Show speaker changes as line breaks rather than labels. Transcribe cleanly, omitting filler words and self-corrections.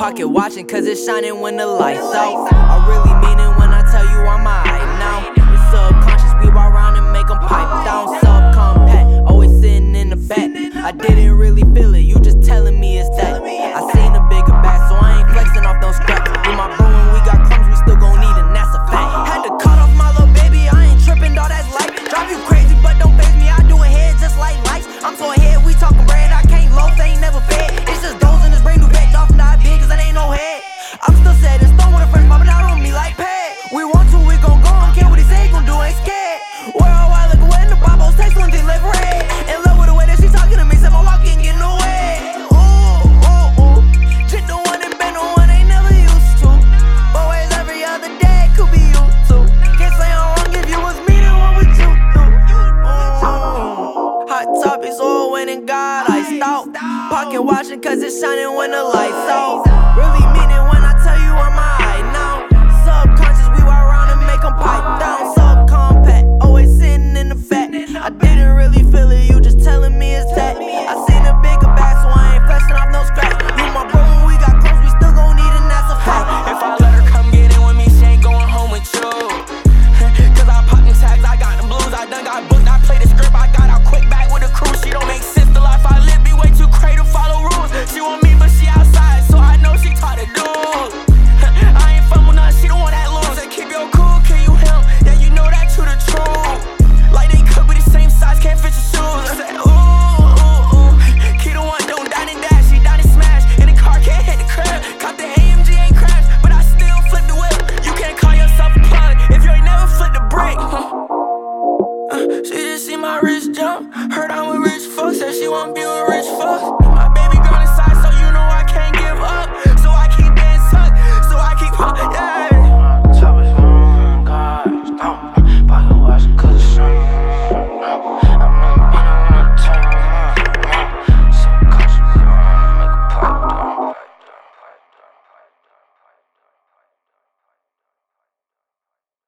Pocket watching cause it's shining when the lights out. I really mean it when I tell you I'm alright now. It's subconscious, we walk around and make them pipe down. Subcompact, always sitting in the back. I didn't really feel it, you just telling me it's that. I seen a bigger back, so I ain't flexing off those scraps. With my bro when we got crumbs, we still gon' need, and that's a fact. Had to cut off my little baby, I ain't tripping, dawg, that's life. Drive you crazy, but don't faze me, I do it head just like lights. I'm so ahead, we talking bread, I can't loaf, they ain't never fed. It's just those in this brand new vet, off not big, cause that ain't no head. I'm still sad and stone with a friend, popping out on me like pad. We want to, we gon' go, don't care what he say, gon' do, ain't scared. Where a while ago, when the Bibles text one thing left red. In love with the way that she talking to me, said my walk ain't getting away. Ooh, ooh, ooh. Just the one and been the one ain't never used to. But ways every other day could be you too. Can't say I'm wrong if you was me, then what would you do? Hot topics, oil when it got iced out. Pocket watching cause it's shining when the lights out. Really mean it when I tell you I'm alright now. Subconscious, we walk around and make them pipe down. Subcompact, always sitting in the fact. I didn't really feel it, you just telling me it's that. I seen a bigger back, so I ain't flexing off no scratch. You my bro when we got close, we still gon' need, and that's a fact.
If I let her come get in with me, she ain't going home with you. Cause I popped them tags, I got them blues, I done got booked, I played the script, I got out quick back with a crew. She don't make sense, the life I live be way too crazy to follow rules. She want me, but she outside, so I know she taught to do. I ain't fun with none, she don't want that loose. Say keep your cool, kill you him, yeah you know that you the truth. Like they could be the same size, can't fit your shoes. I said ooh, ooh, ooh. Key the one, don't dine and dash, she dine and smash. In the car, can't hit the crib. Caught the AMG, ain't crash, but I still flip the whip. You can't call yourself a plug if you ain't never flipped the brick. She just see my wrist jump. Heard I'm with rich folks, said she want to be around.